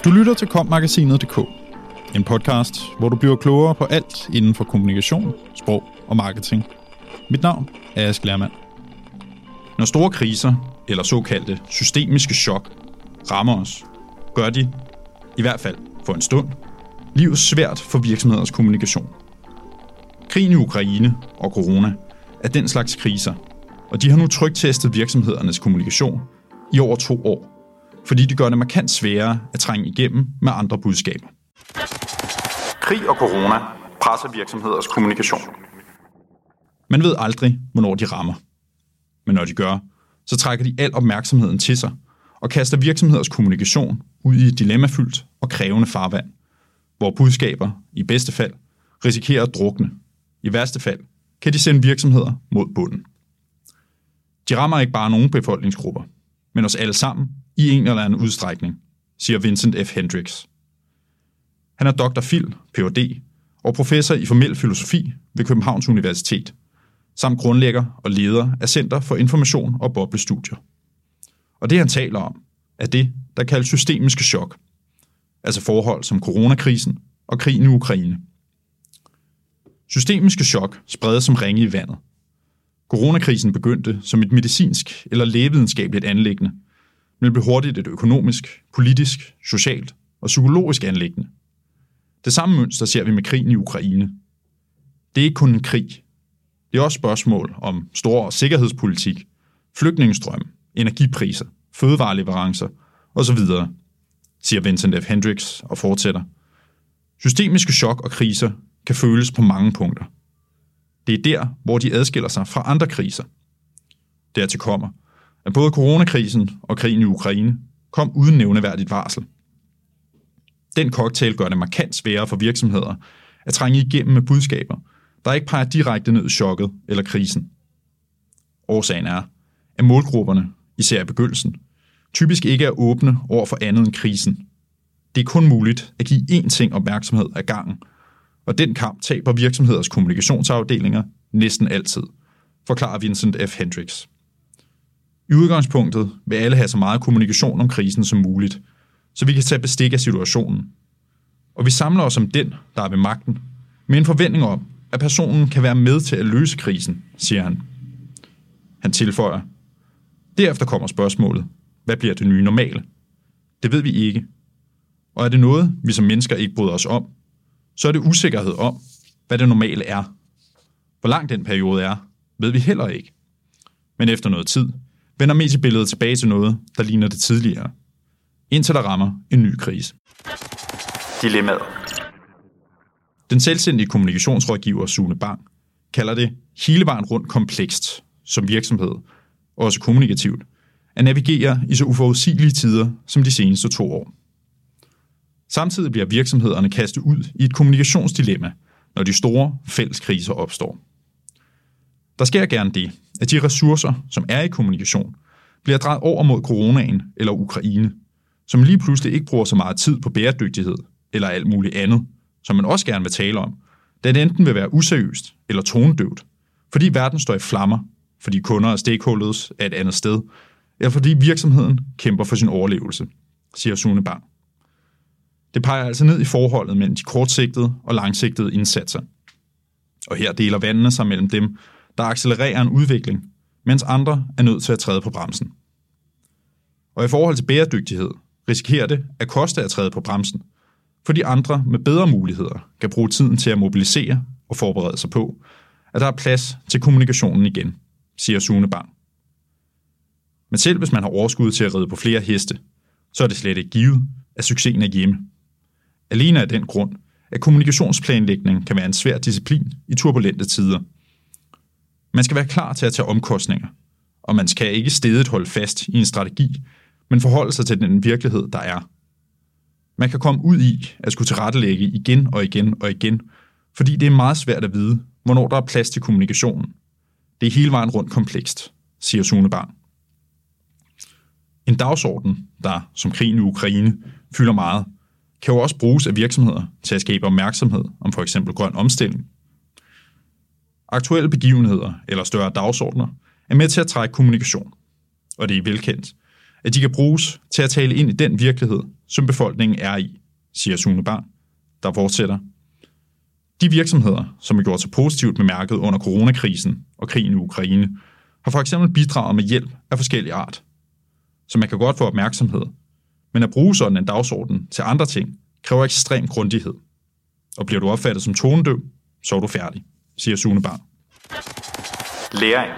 Du lytter til kommagasinet.dk, en podcast, hvor du bliver klogere på alt inden for kommunikation, sprog og marketing. Mit navn er Ask Lermand. Når store kriser, eller såkaldte systemiske chok, rammer os, gør de, i hvert fald for en stund, livet svært for virksomheders kommunikation. Krigen i Ukraine og corona er den slags kriser, og de har nu tryktestet virksomhedernes kommunikation i over 2 år, fordi de gør det markant sværere at trænge igennem med andre budskaber. Krig og corona presser virksomheders kommunikation. Man ved aldrig, hvornår de rammer. Men når de gør, så trækker de al opmærksomheden til sig og kaster virksomheders kommunikation ud i et dilemmafyldt og krævende farvand, hvor budskaber, i bedste fald, risikerer at drukne. I værste fald kan de sende virksomheder mod bunden. De rammer ikke bare nogle befolkningsgrupper, men os alle sammen i en eller anden udstrækning, siger Vincent F. Hendricks. Han er Dr. Phil, Ph.D. og professor i formel filosofi ved Københavns Universitet, samt grundlægger og leder af Center for Information og Boblestudier. Og det han taler om, er det, der kaldes systemiske chok, altså forhold som coronakrisen og krigen i Ukraine. Systemiske chok spredes som ringe i vandet. Coronakrisen begyndte som et medicinsk eller lægevidenskabeligt anliggende, men blev hurtigt et økonomisk, politisk, socialt og psykologisk anliggende. Det samme mønster ser vi med krigen i Ukraine. Det er ikke kun en krig. Det er også spørgsmål om stor sikkerhedspolitik, flygtningestrøm, energipriser, fødevareleverancer osv., siger Vincent F. Hendricks og fortsætter. Systemiske chok og kriser kan føles på mange punkter. Det er der, hvor de adskiller sig fra andre kriser. Dertil kommer, at både coronakrisen og krigen i Ukraine kom uden nævneværdigt varsel. Den cocktail gør det markant sværere for virksomheder at trænge igennem med budskaber, der ikke peger direkte ned i chokket eller krisen. Årsagen er, at målgrupperne, især i begyndelsen, typisk ikke er åbne over for andet end krisen. Det er kun muligt at give én ting opmærksomhed ad gangen, og den kamp taber virksomheders kommunikationsafdelinger næsten altid, forklarer Vincent F. Hendricks. I udgangspunktet vil alle have så meget kommunikation om krisen som muligt, så vi kan tage bestik af situationen. Og vi samler os om den, der er ved magten, med en forventning om, at personen kan være med til at løse krisen, siger han. Han tilføjer: derefter kommer spørgsmålet, hvad bliver det nye normale? Det ved vi ikke. Og er det noget, vi som mennesker ikke bryder os om, så er det usikkerhed om, hvad det normale er. Hvor lang den periode er, ved vi heller ikke. Men efter noget tid vender mediebilledet tilbage til noget, der ligner det tidligere, indtil der rammer en ny krise. Dilemmaet. Den selvstændige kommunikationsrådgiver Sune Bang kalder det hele vejen rundt komplekst som virksomhed, også kommunikativt, at navigere i så uforudsigelige tider som de seneste 2 år. Samtidig bliver virksomhederne kastet ud i et kommunikationsdilemma, når de store fælleskriser opstår. Der sker gerne det, at de ressourcer, som er i kommunikation, bliver drejet over mod coronaen eller Ukraine, som lige pludselig ikke bruger så meget tid på bæredygtighed eller alt muligt andet, som man også gerne vil tale om, da det enten vil være useriøst eller tonedøvt, fordi verden står i flammer, fordi kunder og stakeholders er et andet sted, eller fordi virksomheden kæmper for sin overlevelse, siger Sune Bang. Det peger altså ned i forholdet mellem de kortsigtede og langsigtede indsatser. Og her deler vandene sig mellem dem, der accelererer en udvikling, mens andre er nødt til at træde på bremsen. Og i forhold til bæredygtighed risikerer det at koste at træde på bremsen, fordi andre med bedre muligheder kan bruge tiden til at mobilisere og forberede sig på, at der er plads til kommunikationen igen, siger Sune Bang. Men selv hvis man har overskud til at ride på flere heste, så er det slet ikke givet, at succesen er hjemme. Alene af den grund, at kommunikationsplanlægning kan være en svær disciplin i turbulente tider. Man skal være klar til at tage omkostninger, og man skal ikke stædigt holde fast i en strategi, men forholde sig til den virkelighed, der er. Man kan komme ud i at skulle tilrettelægge igen og igen og igen, fordi det er meget svært at vide, hvornår der er plads til kommunikationen. Det er hele vejen rundt komplekst, siger Sune Bang. En dagsorden, der, som krigen i Ukraine, fylder meget, kan jo også bruges af virksomheder til at skabe opmærksomhed om for eksempel grøn omstilling. Aktuelle begivenheder eller større dagsordner er med til at trække kommunikation, og det er velkendt, at de kan bruges til at tale ind i den virkelighed, som befolkningen er i, siger Sune Bang, der fortsætter. De virksomheder, som er gjort så positivt bemærket under coronakrisen og krigen i Ukraine, har for eksempel bidraget med hjælp af forskellige art. Så man kan godt få opmærksomhed, men at bruge sådan en dagsorden til andre ting kræver ekstrem grundighed. Og bliver du opfattet som tonedøv, så er du færdig, siger Sune Bang. Læring.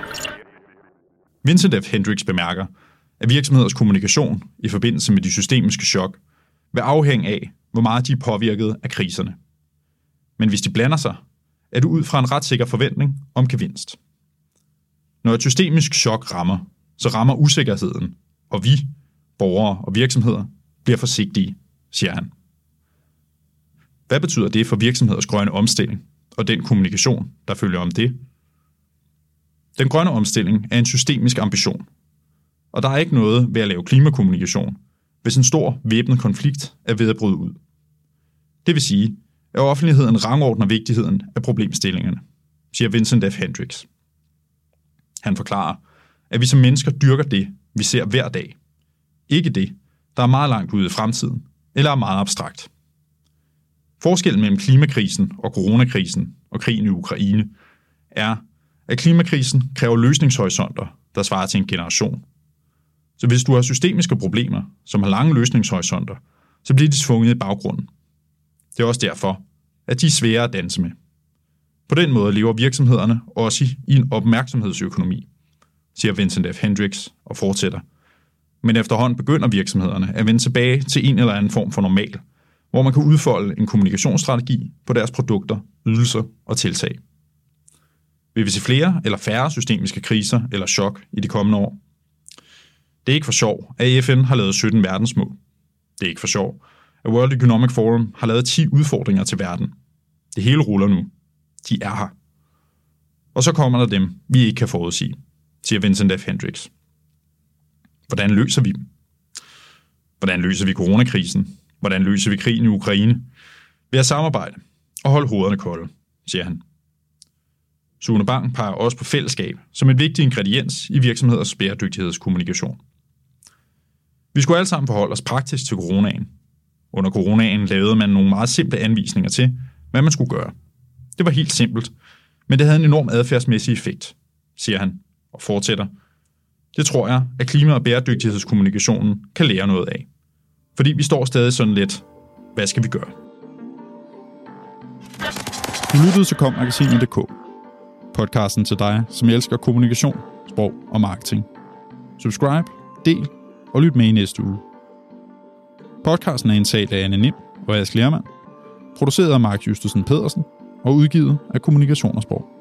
Vincent F. Hendricks bemærker, at virksomheders kommunikation i forbindelse med de systemiske chok vil afhænge af, hvor meget de er påvirket af kriserne. Men hvis de blander sig, er det ud fra en ret sikker forventning om gevinst. Når et systemisk chok rammer, så rammer usikkerheden, og vi, borgere og virksomheder, bliver forsigtige, siger han. Hvad betyder det for virksomheders grønne omstilling og den kommunikation, der følger om det? Den grønne omstilling er en systemisk ambition, og der er ikke noget ved at lave klimakommunikation, hvis en stor væbnet konflikt er ved at bryde ud. Det vil sige, at offentligheden rangordner vigtigheden af problemstillingerne, siger Vincent F. Hendricks. Han forklarer, at vi som mennesker dyrker det, vi ser hver dag. Ikke det, der er meget langt ude i fremtiden, eller er meget abstrakt. Forskellen mellem klimakrisen og coronakrisen og krigen i Ukraine er, at klimakrisen kræver løsningshorisonter, der svarer til en generation. Så hvis du har systemiske problemer, som har lange løsningshorisonter, så bliver de tvunget i baggrunden. Det er også derfor, at de er svære at danse med. På den måde lever virksomhederne også i en opmærksomhedsøkonomi, siger Vincent F. Hendricks og fortsætter. Men efterhånden begynder virksomhederne at vende tilbage til en eller anden form for normal, hvor man kan udfolde en kommunikationsstrategi på deres produkter, ydelser og tiltag. Vil vi se flere eller færre systemiske kriser eller chok i de kommende år? Det er ikke for sjov, at FN har lavet 17 verdensmål. Det er ikke for sjov, at World Economic Forum har lavet 10 udfordringer til verden. Det hele ruller nu. De er her. Og så kommer der dem, vi ikke kan forudsige, siger Vincent F. Hendricks. Hvordan løser vi dem? Hvordan løser vi coronakrisen? Hvordan løser vi krigen i Ukraine? Ved at samarbejde og holde hovederne kolde, siger han. Sune Bang peger også på fællesskab som en vigtig ingrediens i virksomheders bæredygtighedskommunikation. Vi skulle alle sammen forholde os praktisk til coronaen. Under coronaen lavede man nogle meget simple anvisninger til, hvad man skulle gøre. Det var helt simpelt, men det havde en enorm adfærdsmæssig effekt, siger han og fortsætter. Det tror jeg, at klima- og bæredygtighedskommunikationen kan lære noget af. Fordi vi står stadig sådan lidt, hvad skal vi gøre? Du lyttede til KOM-magasinet.dk. Podcasten til dig, som elsker kommunikation, sprog og marketing. Subscribe, del og lyt med i næste uge. Podcasten er indtalt af Anne Nim og Ask Lermand, produceret af Mark Justesen Pedersen og udgivet af Kommunikation og Sprog.